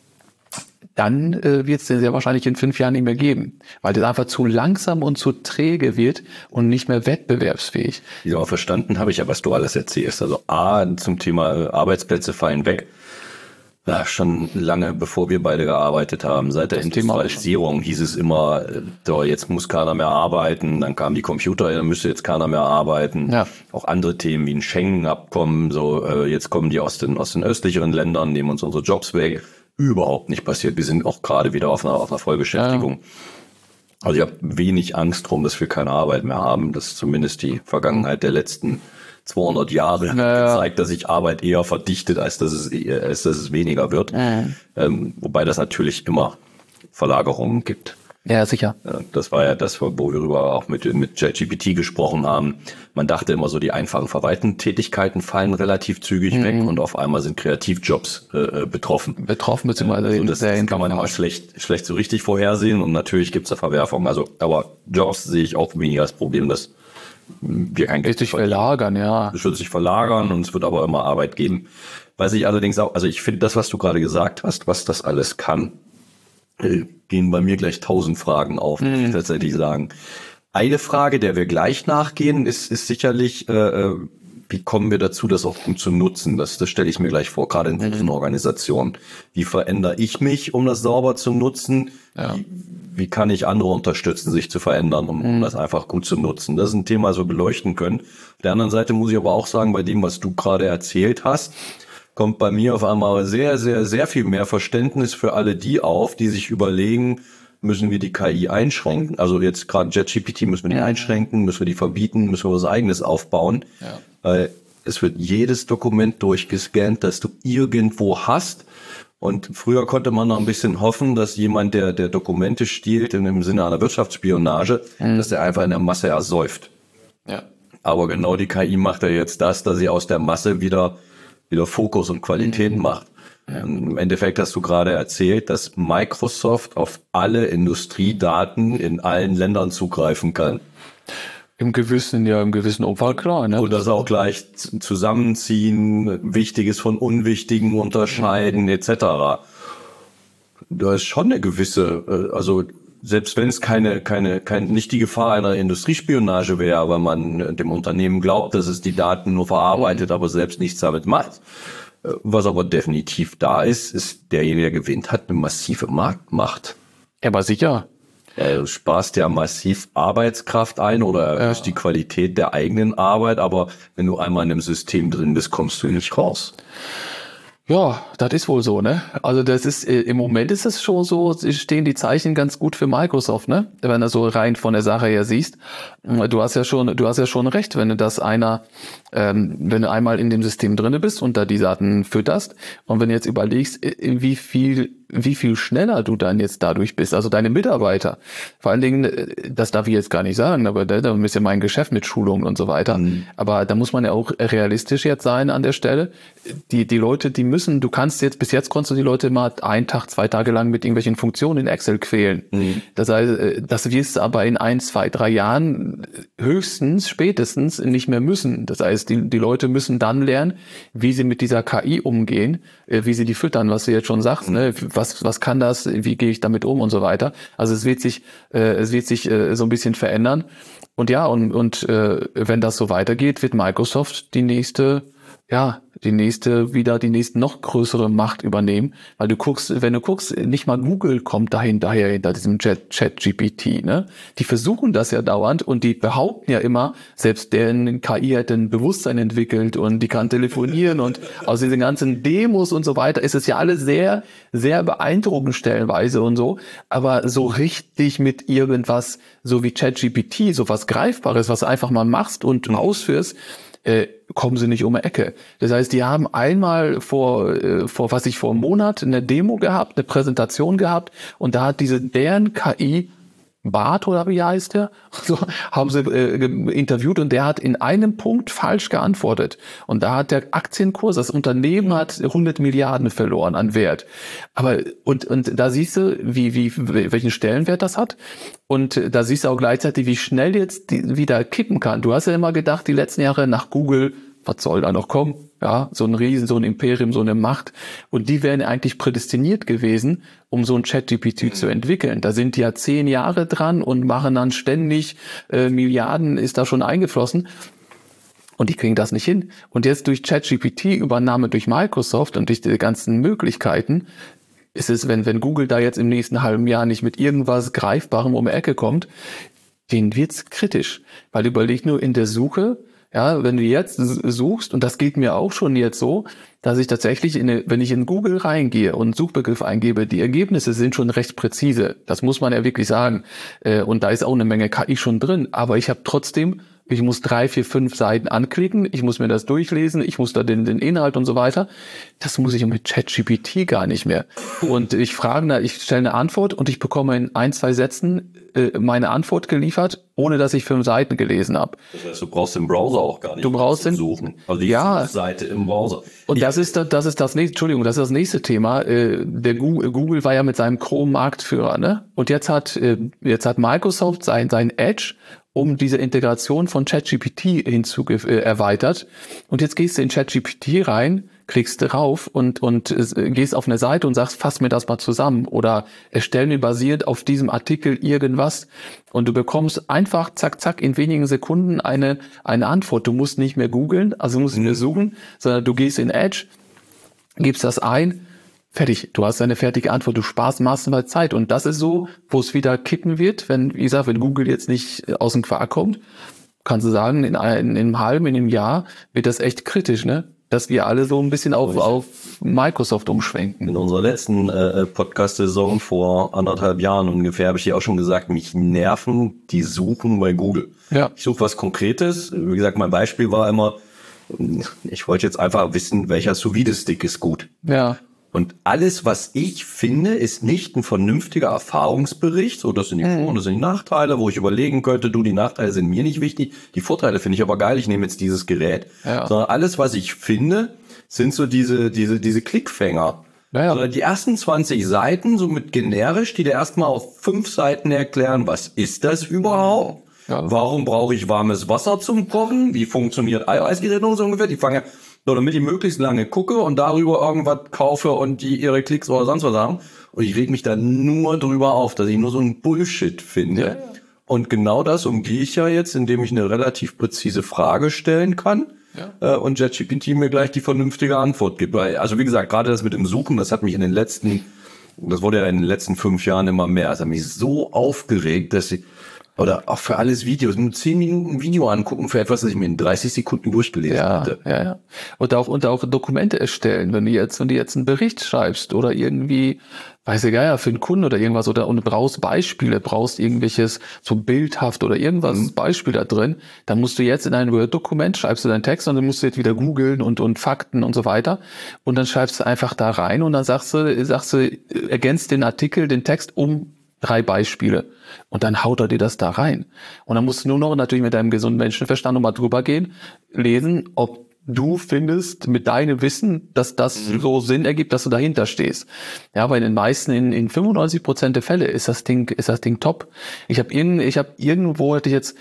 dann äh, wird es den sehr wahrscheinlich in fünf Jahren nicht mehr geben, weil das einfach zu langsam und zu träge wird und nicht mehr wettbewerbsfähig. Ja, verstanden habe ich ja, was du alles erzählst. Also A, zum Thema Arbeitsplätze fallen weg. Ja, schon lange bevor wir beide gearbeitet haben. Seit der Industrialisierung hieß es immer, so, jetzt muss keiner mehr arbeiten. Dann kamen die Computer, dann müsste jetzt keiner mehr arbeiten. Ja. Auch andere Themen wie ein Schengen-Abkommen, so äh, jetzt kommen die aus den, aus den östlicheren Ländern, nehmen uns unsere Jobs weg. Überhaupt nicht passiert. Wir sind auch gerade wieder auf einer, auf einer Vollbeschäftigung. Ja. Also ich habe wenig Angst drum, dass wir keine Arbeit mehr haben. Das ist zumindest die Vergangenheit der letzten zweihundert Jahre naja. gezeigt, dass sich Arbeit eher verdichtet, als dass es, als dass es weniger wird. Ja. Ähm, wobei das natürlich immer Verlagerungen gibt. Ja, sicher. Das war ja das, wo wir darüber auch mit, mit ChatGPT gesprochen haben. Man dachte immer so, die einfachen Verwaltungstätigkeiten fallen relativ zügig mhm. weg und auf einmal sind Kreativjobs äh, betroffen. Betroffen beziehungsweise also das, das kann man immer schlecht, schlecht so richtig vorhersehen und natürlich gibt es da Verwerfungen. Also, aber Jobs sehe ich auch weniger als Problem, dass wir kein Geld sich verlagern, ja. Es wird sich verlagern und es wird aber immer Arbeit geben. Was ich allerdings auch, also ich finde das, was du gerade gesagt hast, was das alles kann, gehen bei mir gleich tausend Fragen auf, muss ich tatsächlich sagen. Eine Frage, der wir gleich nachgehen, ist, ist sicherlich, äh, wie kommen wir dazu, das auch gut zu nutzen? Das, das stelle ich mir gleich vor, gerade in großen mhm. Organisationen. Wie verändere ich mich, um das sauber zu nutzen? Ja. Wie, wie kann ich andere unterstützen, sich zu verändern, um, um das einfach gut zu nutzen? Das ist ein Thema, das wir beleuchten können. Auf der anderen Seite muss ich aber auch sagen, bei dem, was du gerade erzählt hast, kommt bei mir auf einmal sehr, sehr, sehr viel mehr Verständnis für alle die auf, die sich überlegen, müssen wir die K I einschränken? Also jetzt gerade ChatGPT müssen wir die einschränken, müssen wir die verbieten, müssen wir was Eigenes aufbauen. Ja. Weil es wird jedes Dokument durchgescannt, das du irgendwo hast. Und früher konnte man noch ein bisschen hoffen, dass jemand, der der Dokumente stiehlt, im Sinne einer Wirtschaftsspionage, mhm. dass der einfach in der Masse ersäuft. Ja. Aber genau die K I macht ja jetzt das, dass sie aus der Masse wieder wieder Fokus und Qualität mhm. macht. Ja. Im Endeffekt hast du gerade erzählt, dass Microsoft auf alle Industriedaten in allen Ländern zugreifen kann. Im gewissen, ja, im gewissen Umfang, klar. Ne? Und das auch gleich zusammenziehen, Wichtiges von Unwichtigen unterscheiden, mhm. et cetera. Da ist schon eine gewisse, also selbst wenn es keine, keine, keine, nicht die Gefahr einer Industriespionage wäre, weil man dem Unternehmen glaubt, dass es die Daten nur verarbeitet, aber selbst nichts damit macht. Was aber definitiv da ist, ist derjenige, der gewinnt, hat eine massive Marktmacht. Aber sicher. Du sparst ja massiv Arbeitskraft ein oder erhöhst ja. die Qualität der eigenen Arbeit, aber wenn du einmal in einem System drin bist, kommst du nicht raus. Ja, das ist wohl so, ne? Also das ist, äh, im Moment ist es schon so, stehen die Zeichen ganz gut für Microsoft, ne? Wenn du so rein von der Sache her siehst. Du hast ja schon, du hast ja schon recht, wenn du das einer, ähm, wenn du einmal in dem System drinne bist und da die Daten fütterst und wenn du jetzt überlegst, wie viel wie viel schneller du dann jetzt dadurch bist, also deine Mitarbeiter. Vor allen Dingen, das darf ich jetzt gar nicht sagen, aber da, da ist ja mein Geschäft mit Schulungen und so weiter. Mhm. Aber da muss man ja auch realistisch jetzt sein an der Stelle. Die die Leute, die müssen, du kannst jetzt, bis jetzt konntest du die Leute mal einen Tag, zwei Tage lang mit irgendwelchen Funktionen in Excel quälen. Mhm. Das heißt, das wirst du aber in ein, zwei, drei Jahren höchstens, spätestens nicht mehr müssen. Das heißt, die, die Leute müssen dann lernen, wie sie mit dieser K I umgehen, wie sie die füttern, was du jetzt schon sagst, mhm. ne? Was, was kann das? Wie gehe ich damit um und so weiter? Also es wird sich, äh, es wird sich äh, so ein bisschen verändern. Und ja, und, und äh, wenn das so weitergeht, wird Microsoft die nächste, ja, die nächste wieder die nächste noch größere Macht übernehmen, weil du guckst, wenn du guckst, nicht mal Google kommt dahinter hinter diesem Chat-G P T, ne? Die versuchen das ja dauernd und die behaupten ja immer, selbst deren K I hätte ein Bewusstsein entwickelt und die kann telefonieren und aus diesen ganzen Demos und so weiter ist es ja alles sehr, sehr beeindruckend stellenweise und so, aber so richtig mit irgendwas, so wie Chat G P T, so was Greifbares, was du einfach mal machst und ausführst, äh, kommen sie nicht um die Ecke. Das heißt, die haben einmal vor, äh, vor was ich vor einem Monat eine Demo gehabt, eine Präsentation gehabt und da hat diese deren K I Bart oder wie heißt der? So haben sie äh, interviewt und der hat in einem Punkt falsch geantwortet. Und da hat der Aktienkurs, das Unternehmen hat hundert Milliarden verloren an Wert. Aber und und da siehst du, wie wie welchen Stellenwert das hat. Und da siehst du auch gleichzeitig, wie schnell jetzt die wieder kippen kann. Du hast ja immer gedacht, die letzten Jahre nach Google, was soll da noch kommen? Ja, so ein Riesen, so ein Imperium, so eine Macht. Und die wären eigentlich prädestiniert gewesen, um so ein Chat G P T mhm. zu entwickeln. Da sind die ja zehn Jahre dran und machen dann ständig äh, Milliarden, ist da schon eingeflossen. Und die kriegen das nicht hin. Und jetzt durch Chat G P T-Übernahme durch Microsoft und durch die ganzen Möglichkeiten, ist es, wenn, wenn Google da jetzt im nächsten halben Jahr nicht mit irgendwas Greifbarem um die Ecke kommt, denen wird's kritisch. Weil überleg nur in der Suche, ja, wenn du jetzt suchst, und das geht mir auch schon jetzt so, dass ich tatsächlich, in eine, wenn ich in Google reingehe und einen Suchbegriff eingebe, die Ergebnisse sind schon recht präzise. Das muss man ja wirklich sagen. Und da ist auch eine Menge K I schon drin. Aber ich habe trotzdem, ich muss drei, vier, fünf Seiten anklicken, ich muss mir das durchlesen, ich muss da den, den Inhalt und so weiter. Das muss ich mit Chat G P T gar nicht mehr. Und ich frage, ich stelle eine Antwort und ich bekomme in ein, zwei Sätzen äh, meine Antwort geliefert, ohne dass ich fünf Seiten gelesen habe. Das heißt, du brauchst den Browser auch gar nicht. Du brauchst den suchen. Also die ja, Seite im Browser. Und ich, das ist das, das ist das nächste, Entschuldigung, das ist das nächste Thema. Äh, der Google, Google war ja mit seinem Chrome Marktführer, ne? Und jetzt hat äh, jetzt hat Microsoft sein sein Edge um diese Integration von Chat G P T hinzu äh, erweitert. Und jetzt gehst du in Chat G P T rein, klickst drauf und und äh, gehst auf eine Seite und sagst, fass mir das mal zusammen oder erstell mir basierend auf diesem Artikel irgendwas und du bekommst einfach zack zack in wenigen Sekunden eine eine Antwort. Du musst nicht mehr googeln, also musst du nicht mehr suchen, sondern du gehst in Edge, gibst das ein, fertig. Du hast eine fertige Antwort. Du sparst maßenweise Zeit. Und das ist so, wo es wieder kippen wird, wenn, wie gesagt, wenn Google jetzt nicht aus dem Quark kommt, kannst du sagen, in einem, in einem halben, in einem Jahr wird das echt kritisch, ne? Dass wir alle so ein bisschen auf, auf Microsoft umschwenken. In unserer letzten äh, Podcast-Saison vor anderthalb Jahren ungefähr habe ich dir auch schon gesagt, mich nerven die Suchen bei Google. Ja. Ich suche was Konkretes. Wie gesagt, mein Beispiel war immer, ich wollte jetzt einfach wissen, welcher Sous-Vide-Stick ist gut. Ja. Und alles, was ich finde, ist nicht ein vernünftiger Erfahrungsbericht. So, das sind die Vor- und das sind die Nachteile, wo ich überlegen könnte, du, die Nachteile sind mir nicht wichtig. Die Vorteile finde ich aber geil, ich nehme jetzt dieses Gerät. Ja. Sondern alles, was ich finde, sind so diese, diese, diese Klickfänger. Ja, ja. Die ersten zwanzig Seiten, so mit generisch, die dir erstmal auf fünf Seiten erklären, was ist das überhaupt? Ja. Warum brauche ich warmes Wasser zum Kochen? Wie funktioniert Eiweißgewinnung so ungefähr? Die fangen ja, so, damit ich möglichst lange gucke und darüber irgendwas kaufe und die ihre Klicks oder sonst was haben. Und ich reg mich da nur drüber auf, dass ich nur so ein Bullshit finde. Ja. Und genau das umgehe ich ja jetzt, indem ich eine relativ präzise Frage stellen kann. Ja. Äh, und ChatGPT mir gleich die vernünftige Antwort gibt. Weil, also wie gesagt, gerade das mit dem Suchen, das hat mich in den letzten, das wurde ja in den letzten fünf Jahren immer mehr. Das hat mich so aufgeregt, dass ich, oder auch für alles Videos, nur zehn Minuten ein Video angucken für etwas, das ich mir in dreißig Sekunden durchgelesen ja, hatte. Ja, ja. Und auch, und auch Dokumente erstellen, wenn du jetzt, wenn du jetzt einen Bericht schreibst oder irgendwie, weiß ich ja, für einen Kunden oder irgendwas oder und du brauchst Beispiele, brauchst irgendwelches so bildhaft oder irgendwas, mhm. Beispiel da drin, dann musst du jetzt in ein Word-Dokument, schreibst du deinen Text und dann musst du jetzt wieder googeln und, und Fakten und so weiter und dann schreibst du einfach da rein und dann sagst du, sagst du, ergänzt den Artikel, den Text um drei Beispiele. Und dann haut er dir das da rein. Und dann musst du nur noch natürlich mit deinem gesunden Menschenverstand nochmal drüber gehen, lesen, ob du findest mit deinem Wissen, dass das mhm. so Sinn ergibt, dass du dahinter stehst. Ja, weil in den meisten, in, in fünfundneunzig Prozent der Fälle ist das Ding, ist das Ding top. Ich habe irgend, ich habe irgendwo hatte ich jetzt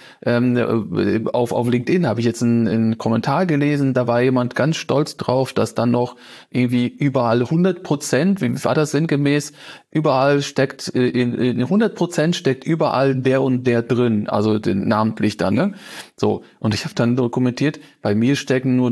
ähm, auf auf LinkedIn habe ich jetzt einen, einen Kommentar gelesen, da war jemand ganz stolz drauf, dass dann noch irgendwie überall hundert Prozent, wie war das sinngemäß, überall steckt in, in hundert Prozent steckt überall der und der drin, also den namentlich dann, ne? So, und ich habe dann dokumentiert, bei mir stecken nur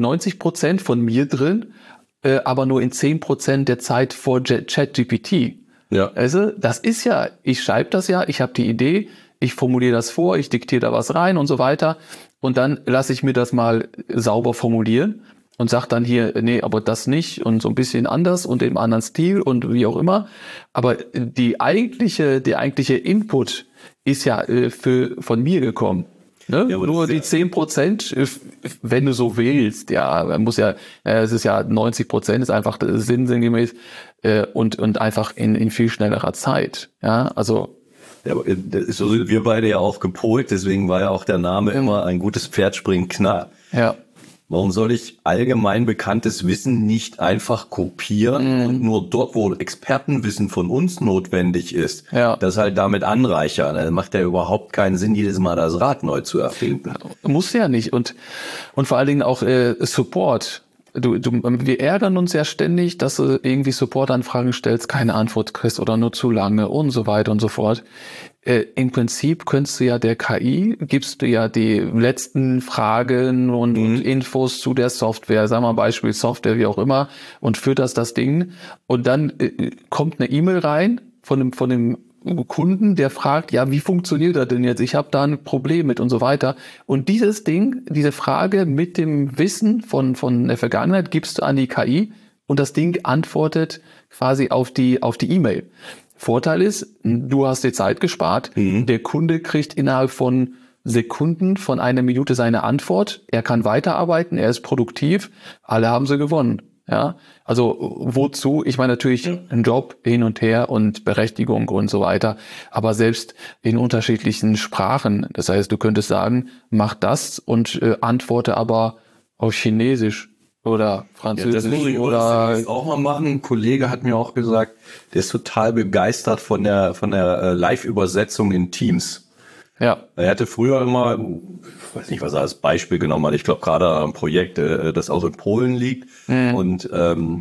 neunzig Prozent von mir drin, äh, aber nur in zehn Prozent der Zeit vor ChatGPT. Ja. Also, das ist ja, ich schreibe das ja, ich habe die Idee, ich formuliere das vor, ich diktiere da was rein und so weiter. Und dann lasse ich mir das mal sauber formulieren und sage dann hier, nee, aber das nicht und so ein bisschen anders und im anderen Stil und wie auch immer. Aber die eigentliche, der eigentliche Input ist ja äh, für, von mir gekommen. Ne? Ja, nur die ja zehn Prozent, wenn du so willst, ja, man muss ja, äh, es ist ja neunzig Prozent ist einfach sinn, sinngemäß äh, und, und einfach in, in viel schnellerer Zeit. Ja, also. Ja, so sind wir beide ja auch gepolt, deswegen war ja auch der Name immer ein gutes Pferd springt knapp. Ja. Warum soll ich allgemein bekanntes Wissen nicht einfach kopieren mhm. und nur dort, wo Expertenwissen von uns notwendig ist, ja. das halt damit anreichern? Das macht ja überhaupt keinen Sinn, jedes Mal das Rad neu zu erfinden. Muss ja nicht. Und, und vor allen Dingen auch äh, Support. Du, du, wir ärgern uns ja ständig, dass du irgendwie Supportanfragen stellst, keine Antwort kriegst oder nur zu lange und so weiter und so fort. Äh, im Prinzip könntest du ja der K I, gibst du ja die letzten Fragen und, mhm. und Infos zu der Software, sagen wir mal Beispiel Software, wie auch immer, und fütterst das Ding und dann äh, kommt eine E-Mail rein von dem, von dem Kunden, der fragt, ja, wie funktioniert das denn jetzt? Ich habe da ein Problem mit und so weiter. Und dieses Ding, diese Frage mit dem Wissen von von der Vergangenheit gibst du an die K I und das Ding antwortet quasi auf die auf die E-Mail. Vorteil ist, du hast die Zeit gespart. Mhm. Der Kunde kriegt innerhalb von Sekunden, von einer Minute seine Antwort. Er kann weiterarbeiten, er ist produktiv. Alle haben sie gewonnen. Ja, also wozu? Ich meine natürlich ein Job hin und her und Berechtigung und so weiter, aber selbst in unterschiedlichen Sprachen. Das heißt, du könntest sagen, mach das und äh, antworte aber auf Chinesisch oder Französisch. Ja, das muss ich oder auch mal machen. Ein Kollege hat mir auch gesagt, der ist total begeistert von der von der äh, Live-Übersetzung in Teams. Ja. Er hatte früher immer, ich weiß nicht, was er als Beispiel genommen hat, ich glaube gerade ein Projekt, das auch in Polen liegt. Mhm. Und ähm,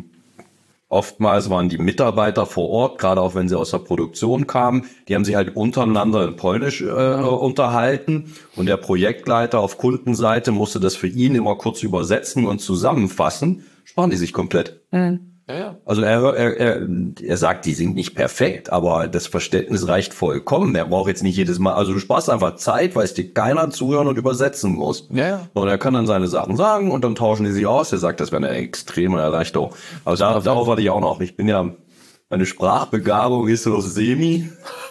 oftmals waren die Mitarbeiter vor Ort, gerade auch wenn sie aus der Produktion kamen, die haben sich halt untereinander in Polnisch äh, unterhalten. Und der Projektleiter auf Kundenseite musste das für ihn immer kurz übersetzen und zusammenfassen. Sparen die sich komplett. Mhm. Ja, ja. Also er, er, er, er sagt, die sind nicht perfekt, aber das Verständnis reicht vollkommen. Er braucht jetzt nicht jedes Mal, also du sparst einfach Zeit, weil es dir keiner zuhören und übersetzen muss. Ja, ja. Und er kann dann seine Sachen sagen und dann tauschen die sich aus. Er sagt, das wäre eine extreme Erleichterung. Also da, darauf warte ich auch noch. Ich bin ja, meine Sprachbegabung ist so semi.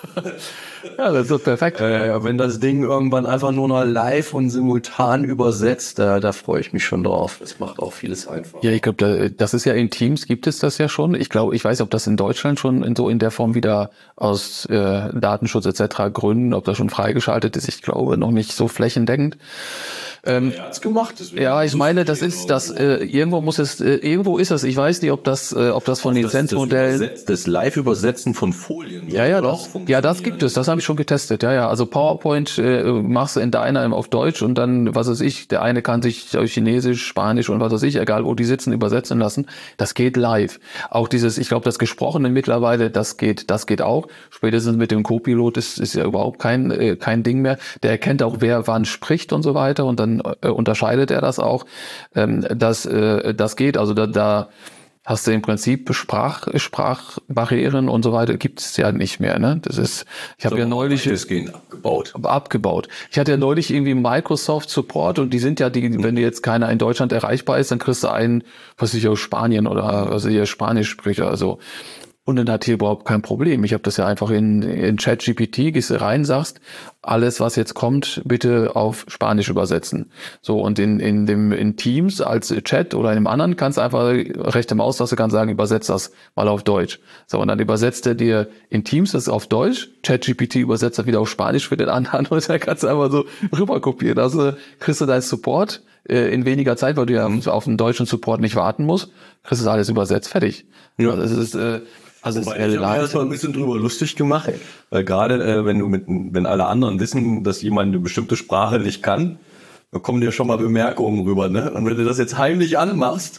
Ja, das ist perfekt. Äh, wenn das Ding irgendwann einfach nur noch live und simultan übersetzt, da, da freue ich mich schon drauf. Das macht auch vieles einfach. Ja, ich glaube, da, das ist ja in Teams gibt es das ja schon. Ich glaube, ich weiß, ob das in Deutschland schon in so in der Form wieder aus äh, Datenschutz et cetera Gründen, ob das schon freigeschaltet ist. Ich glaube, noch nicht so flächendeckend. Ähm, er hat's gemacht. Ja, ich meine, das ist das. Äh, irgendwo muss es, äh, irgendwo ist es. Ich weiß nicht, ob das, äh, ob das von den Lizenzmodellen. Das, das, das Live-Übersetzen von Folien. Ja, ja, doch. Ja, das gibt es. Das habe ich schon getestet. Ja, ja. Also PowerPoint äh, machst du in deiner auf Deutsch und dann, was weiß ich, der eine kann sich Chinesisch, Spanisch und was weiß ich, egal wo die sitzen, übersetzen lassen. Das geht live. Auch dieses, ich glaube, das Gesprochene mittlerweile, das geht, das geht auch. Spätestens mit dem Co-Pilot ist, ist ja überhaupt kein, äh, kein Ding mehr. Der erkennt auch, wer wann spricht und so weiter und dann äh, unterscheidet er das auch. Ähm, das, äh, das geht. Also da, da hast du im Prinzip Sprach, Sprachbarrieren und so weiter gibt es ja nicht mehr. Ne? Das ist, ich habe so, ja neulich das gehen abgebaut. abgebaut. Ich hatte ja neulich irgendwie Microsoft Support und die sind ja die, mhm. wenn dir jetzt keiner in Deutschland erreichbar ist, dann kriegst du einen, was ich aus Spanien oder was ich Spanisch spreche. Also und dann hat hier überhaupt kein Problem. Ich habe das ja einfach in, in ChatGPT, gehst du rein, sagst, alles, was jetzt kommt, bitte auf Spanisch übersetzen. So, und in, in dem, in Teams als Chat oder in einem anderen kannst du einfach rechte Maustaste kannst sagen, übersetzt das mal auf Deutsch. So, und dann übersetzt er dir in Teams das auf Deutsch, ChatGPT übersetzt das wieder auf Spanisch für den anderen und dann kannst du einfach so rüber kopieren. Also kriegst du deinen Support äh, in weniger Zeit, weil du ja auf den deutschen Support nicht warten musst, kriegst du alles übersetzt, fertig. Ja. Also es ist, äh, Also ich habe mir das mal ein bisschen drüber lustig gemacht, weil gerade äh, wenn du mit, wenn alle anderen wissen, dass jemand eine bestimmte Sprache nicht kann, da kommen dir schon mal Bemerkungen rüber, ne? Und wenn du das jetzt heimlich anmachst,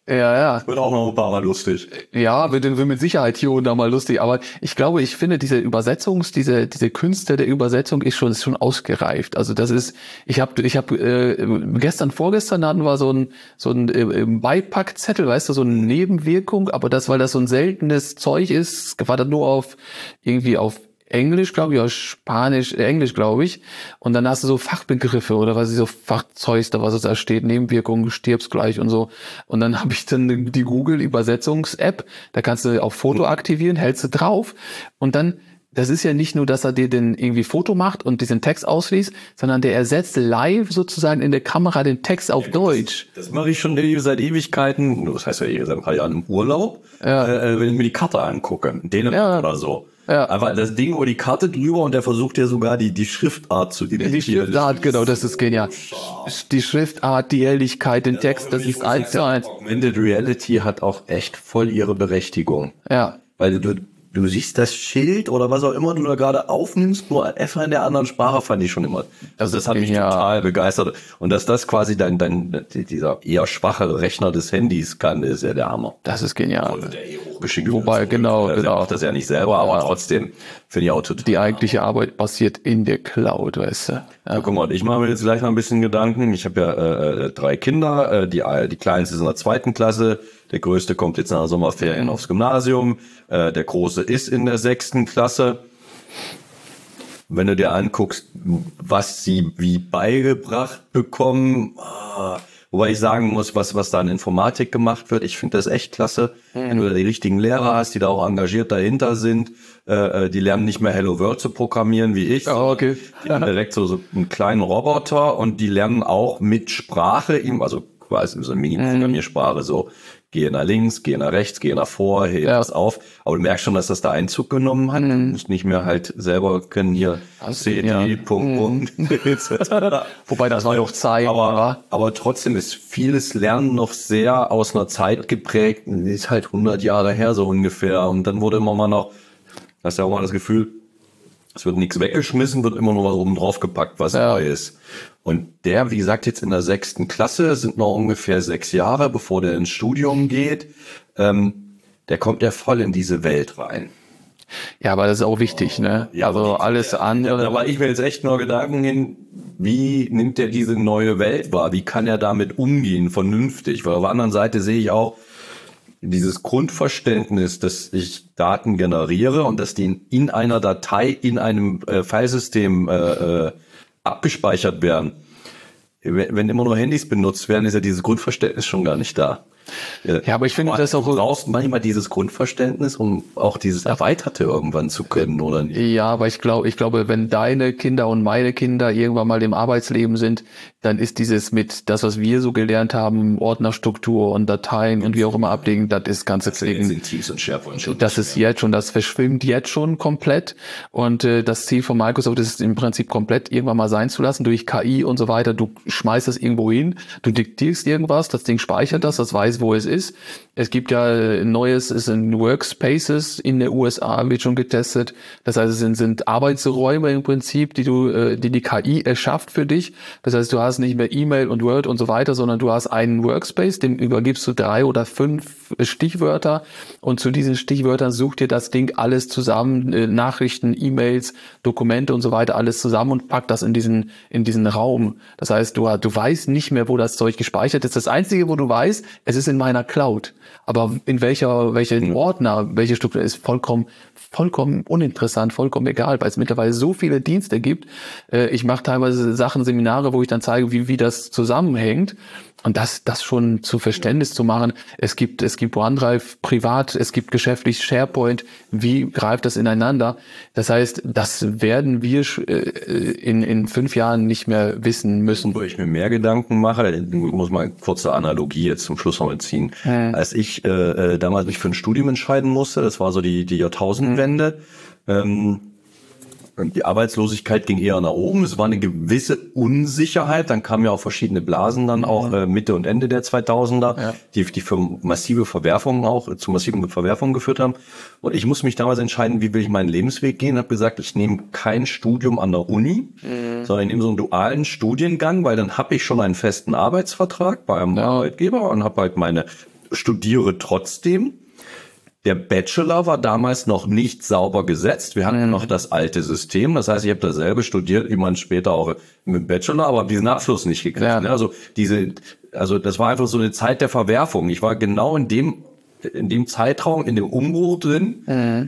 Ja, ja. Wird auch noch ein paar Mal lustig. Ja, wird, wird mit Sicherheit hier und da mal lustig, aber ich glaube, ich finde diese Übersetzungs, diese diese Künste der Übersetzung ist schon ist schon ausgereift. Also das ist, ich habe ich habe äh, gestern vorgestern hatten wir so ein so ein äh, Beipackzettel, weißt du, so eine Nebenwirkung, aber das, weil das so ein seltenes Zeug ist, war das nur auf irgendwie auf Englisch, glaube ich, oder Spanisch, äh, Englisch, glaube ich. Und dann hast du so Fachbegriffe oder was ich so Fachzeugs, da was da steht, Nebenwirkungen, stirbst gleich und so. Und dann habe ich dann die Google-Übersetzungs-App, da kannst du auf Foto aktivieren, hältst du drauf und dann, das ist ja nicht nur, dass er dir den irgendwie Foto macht und diesen Text ausliest, sondern der ersetzt live sozusagen in der Kamera den Text auf Deutsch. Das, das mache ich schon seit Ewigkeiten, das heißt ja seit ein paar Jahren im Urlaub, Ja. äh, wenn ich mir die Karte angucke, Dänemark Ja. oder so. Ja. Einfach das Ding über die Karte drüber und der versucht ja sogar die, die Schriftart zu Die imitieren. Schriftart, genau, das ist genial. Die Schriftart, die Helligkeit, den Text, das ist eins zu eins. Augmented Reality hat auch echt voll ihre Berechtigung. Ja. Weil du, du siehst das Schild oder was auch immer du da gerade aufnimmst, nur einfach in der anderen Sprache fand ich schon immer. Also das hat mich Ja. total begeistert. Und dass das quasi dein, dein, dieser eher schwache Rechner des Handys kann, ist ja der Hammer. Das ist genial. Also der eh hochgeschickt Wobei, wird. genau, Also genau. Der macht das ja nicht selber, aber Ja. trotzdem finde ich auch total. Die eigentliche Arbeit passiert in der Cloud, weißt du. Ja, guck mal, ich mache mir jetzt gleich noch ein bisschen Gedanken. Ich habe ja äh, drei Kinder, äh, die, die kleinste ist in der zweiten Klasse, der größte kommt jetzt nach der Sommerferien aufs Gymnasium, äh, der große ist in der sechsten Klasse. Wenn du dir anguckst, was sie wie beigebracht bekommen, ah, wobei ich sagen muss, was was da in Informatik gemacht wird, ich finde das echt klasse. Wenn du da die richtigen Lehrer hast, die da auch engagiert dahinter sind, äh, die lernen nicht mehr Hello World zu programmieren wie ich. Ja, okay. Die haben direkt so, so einen kleinen Roboter und die lernen auch mit Sprache, ihm, also quasi so eine Mini-Programmiersprache, so gehe nach links, gehe nach rechts, gehe nach vor, heb Ja. was auf. Aber du merkst schon, dass das da Einzug genommen hat. Du musst nicht mehr halt selber können hier C, ja. D, Punkt, Punkt. Wobei das war doch Zeit. Aber, aber trotzdem ist vieles Lernen noch sehr aus einer Zeit geprägt. Das ist halt hundert Jahre her so ungefähr. Und dann wurde immer mal noch, hast ja auch mal das Gefühl, es wird nichts weggeschmissen, wird immer nur was oben drauf gepackt, was Ja. neu ist. Und der, wie gesagt, jetzt in der sechsten Klasse, sind noch ungefähr sechs Jahre, bevor der ins Studium geht, ähm, der kommt ja voll in diese Welt rein. Ja, aber das ist auch wichtig, ne? Also alles andere. Da war ich mir jetzt echt nur Gedanken hin, wie nimmt er diese neue Welt wahr? Wie kann er damit umgehen, vernünftig? Weil auf der anderen Seite sehe ich auch dieses Grundverständnis, dass ich Daten generiere und dass die in einer Datei, in einem äh, Filesystem äh, äh, abgespeichert werden. Wenn, wenn immer nur Handys benutzt werden, ist ja dieses Grundverständnis schon gar nicht da. Ja, aber ich finde das auch Du brauchst manchmal dieses Grundverständnis, um auch dieses Erweiterte irgendwann zu können, oder nicht? Ja, aber ich glaube, ich glaube, wenn deine Kinder und meine Kinder irgendwann mal im Arbeitsleben sind, dann ist dieses mit das, was wir so gelernt haben, Ordnerstruktur und Dateien und wie auch immer ablegen, das ist ganze Pflegen. Teams und SharePoint schon. Das ist jetzt schon, das verschwimmt jetzt schon komplett. Und äh, das Ziel von Microsoft ist es im Prinzip komplett irgendwann mal sein zu lassen durch K I und so weiter. Du schmeißt es irgendwo hin, du diktierst irgendwas, das Ding speichert das, das weiß, wo es ist. Es gibt ja ein neues, ist in Workspaces in der U S A, wird schon getestet. Das heißt, es sind, sind Arbeitsräume im Prinzip, die du, äh, die die K I erschafft für dich. Das heißt, du hast nicht mehr E-Mail und Word und so weiter, sondern du hast einen Workspace, dem übergibst du drei oder fünf Stichwörter und zu diesen Stichwörtern sucht dir das Ding alles zusammen, äh, Nachrichten, E-Mails, Dokumente und so weiter, alles zusammen und packt das in diesen, in diesen Raum. Das heißt, du, du weißt nicht mehr, wo das Zeug gespeichert ist. Das Einzige, wo du weißt, es ist in meiner Cloud. Aber in welcher, welcher Ordner, welche Struktur ist vollkommen, vollkommen uninteressant, vollkommen egal, weil es mittlerweile so viele Dienste gibt. Äh, ich mache teilweise Sachen, Seminare, wo ich dann zeige, wie, wie das zusammenhängt. Und das, das schon zu Verständnis zu machen. Es gibt, es gibt OneDrive privat, es gibt geschäftlich SharePoint. Wie greift das ineinander? Das heißt, das werden wir in, in fünf Jahren nicht mehr wissen müssen. Wo ich mir mehr Gedanken mache, ich muss mal eine kurze Analogie jetzt zum Schluss noch mal ziehen. Hm. Als ich äh, damals mich für ein Studium entscheiden musste, das war so die, die Jahrtausendwende, hm. ähm, die Arbeitslosigkeit ging eher nach oben. Es war eine gewisse Unsicherheit. Dann kamen ja auch verschiedene Blasen dann auch äh, Mitte und Ende der zweitausender, ja. die, die für massive Verwerfungen auch, zu massiven Verwerfungen geführt haben. Und ich musste mich damals entscheiden, wie will ich meinen Lebensweg gehen. Ich habe gesagt, ich nehme kein Studium an der Uni, mhm. sondern ich nehme so einen dualen Studiengang, weil dann habe ich schon einen festen Arbeitsvertrag bei einem ja. Arbeitgeber und habe halt meine studiere trotzdem. Der Bachelor war damals noch nicht sauber gesetzt. Wir hatten noch das alte System. Das heißt, ich habe dasselbe studiert, wie man später auch mit dem Bachelor, aber habe diesen Abschluss nicht gekriegt. Ja. Also diese, also das war einfach so eine Zeit der Verwerfung. Ich war genau in dem, in dem Zeitraum, in dem Umbruch drin, mhm.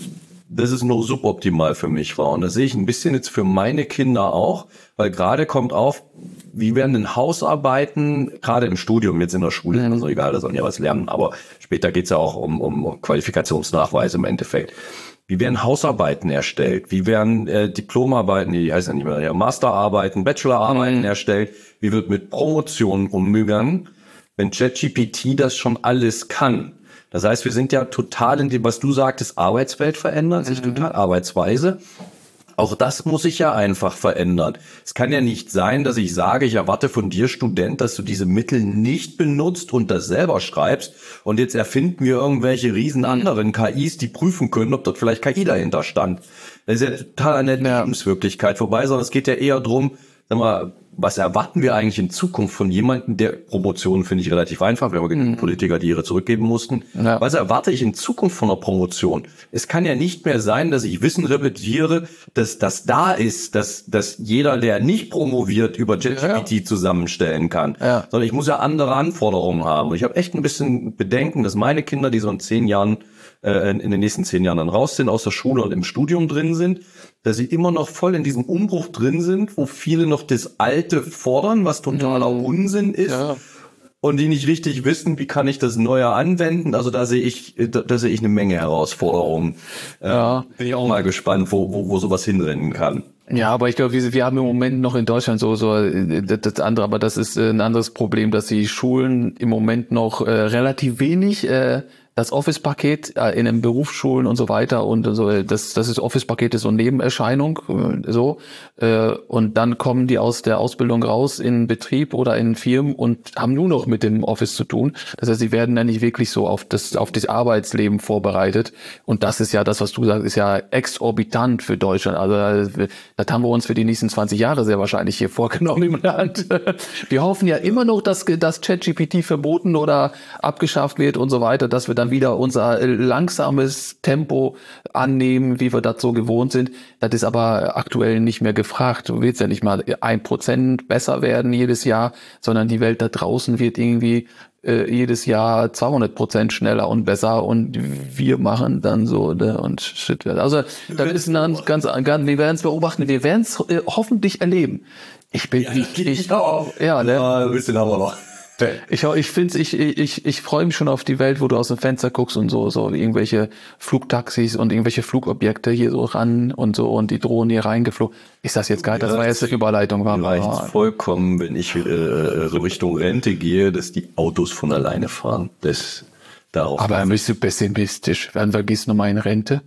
dass es noch suboptimal für mich war. Und das sehe ich ein bisschen jetzt für meine Kinder auch, weil gerade kommt auf, wie werden denn Hausarbeiten, gerade im Studium, jetzt in der Schule, mhm. also egal, da sollen ja was lernen, aber später geht's ja auch um, um Qualifikationsnachweise im Endeffekt. Wie werden Hausarbeiten erstellt? Wie werden äh, Diplomarbeiten, die heißen ja nicht mehr, ja, Masterarbeiten, Bachelorarbeiten mhm. erstellt? Wie wird mit Promotionen umgegangen, wenn ChatGPT das schon alles kann? Das heißt, wir sind ja total in dem, was du sagtest, Arbeitswelt verändert sich mhm. total, Arbeitsweise. Auch das muss sich ja einfach verändern. Es kann ja nicht sein, dass ich sage, ich erwarte von dir, Student, dass du diese Mittel nicht benutzt und das selber schreibst und jetzt erfinden wir irgendwelche riesen anderen K Is, die prüfen können, ob dort vielleicht K I dahinter stand. Das ist ja total an der Lebenswirklichkeit vorbei, sondern es geht ja eher drum, sag mal, was erwarten wir eigentlich in Zukunft von jemandem, der Promotion finde ich relativ einfach, wir haben genügend mhm. Politiker, die ihre zurückgeben mussten. Ja. Was erwarte ich in Zukunft von einer Promotion? Es kann ja nicht mehr sein, dass ich Wissen repetiere, dass das da ist, dass, dass jeder, der nicht promoviert, über ChatGPT ja. zusammenstellen kann. Ja. Sondern ich muss ja andere Anforderungen haben. Und ich habe echt ein bisschen Bedenken, dass meine Kinder, die so in zehn Jahren, äh, in den nächsten zehn Jahren dann raus sind, aus der Schule und im Studium drin sind, dass sie immer noch voll in diesem Umbruch drin sind, wo viele noch das Alte fordern, was totaler Unsinn ist, ja. und die nicht richtig wissen, wie kann ich das Neue anwenden. Also da sehe ich, da, da sehe ich eine Menge Herausforderungen. Ja. Bin ich auch mal gespannt, wo, wo, wo sowas hinrennen kann. Ja, aber ich glaube, wir, wir haben im Moment noch in Deutschland so so das, das andere, aber das ist ein anderes Problem, dass die Schulen im Moment noch äh, relativ wenig äh, das Office-Paket äh, in den Berufsschulen und so weiter und so, das das ist Office-Paket ist so eine Nebenerscheinung äh, so äh, und dann kommen die aus der Ausbildung raus in Betrieb oder in Firmen und haben nur noch mit dem Office zu tun. Das heißt, sie werden dann nicht wirklich so auf das auf das Arbeitsleben vorbereitet und das ist ja das, was du sagst, ist ja exorbitant für Deutschland. Also das haben wir uns für die nächsten zwanzig Jahre sehr wahrscheinlich hier vorgenommen im Land. Wir hoffen ja immer noch, dass das ChatGPT verboten oder abgeschafft wird und so weiter, dass wir dann wieder unser langsames Tempo annehmen, wie wir das so gewohnt sind. Das ist aber aktuell nicht mehr gefragt. Du willst ja nicht mal ein Prozent besser werden jedes Jahr, sondern die Welt da draußen wird irgendwie äh, jedes Jahr zweihundert Prozent schneller und besser und wir machen dann so ne, und shit. Also das ist ein ganz, ganz, wir werden es beobachten, wir werden es äh, hoffentlich erleben. Ich bin, ja, ich, ich, ich auch. Ja, ne? Ja, ein bisschen haben wir noch. Ich, ich finde, ich, ich, ich freue mich schon auf die Welt, wo du aus dem Fenster guckst und so, so irgendwelche Flugtaxis und irgendwelche Flugobjekte hier so ran und so und die Drohnen hier reingeflogen. Ist das jetzt geil? Das war jetzt eine Überleitung. War reicht oh. vollkommen, wenn ich äh, so Richtung Rente gehe, dass die Autos von alleine fahren. Das darauf. Aber ein bisschen pessimistisch. Wann vergisst du noch mal in Rente?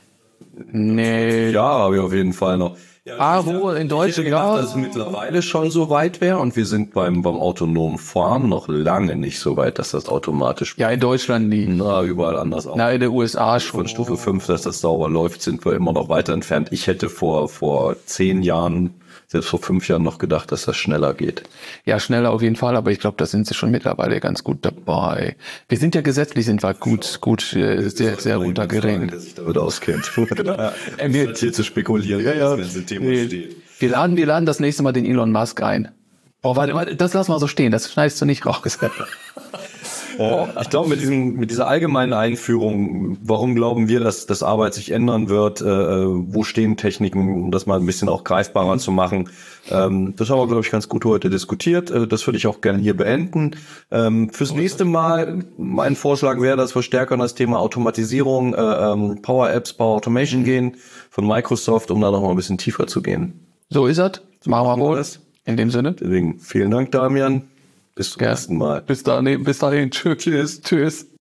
Nee. Ja, habe ich auf jeden Fall noch. Ja, ah, wo in Deutschland gedacht, dass es mittlerweile schon so weit wäre und wir sind beim beim autonomen Fahren noch lange nicht so weit, dass das automatisch. Ja, in Deutschland nie. Na, überall anders auch. Na, in den U S A schon. Von Stufe fünf, dass das sauber läuft, sind wir immer noch weiter entfernt. Ich hätte vor vor zehn Jahren, selbst vor fünf Jahren noch gedacht, dass das schneller geht. Ja, schneller auf jeden Fall, aber ich glaube, da sind sie schon mittlerweile ganz gut dabei. Wir sind ja gesetzlich, sind wir gut, gut, äh, sehr, sehr runtergeregelt. Der sich damit auskennt. Genau. Ja, äh, wir, hier zu spekulieren, ja, ja. Wenn es im Thema nee. steht. Wir laden, wir laden das nächste Mal den Elon Musk ein. Oh, warte, warte, das lassen wir so stehen, das schneidest du nicht raus. Oh, ich glaube, mit diesem, mit dieser allgemeinen Einführung, warum glauben wir, dass das Arbeit sich ändern wird, äh, wo stehen Techniken, um das mal ein bisschen auch greifbarer zu machen, ähm, das haben wir, glaube ich, ganz gut heute diskutiert. Äh, das würde ich auch gerne hier beenden. Ähm, fürs nächste Mal, mein Vorschlag wäre, dass wir stärker in das Thema Automatisierung, äh, ähm, Power Apps, Power Automation gehen von Microsoft, um da noch mal ein bisschen tiefer zu gehen. So ist es. Machen wir wohl. In dem Sinne. Deswegen vielen Dank, Damian. Bis zum nächsten Mal. Bis dahin. Bis dahin. Tschüss. Tschüss.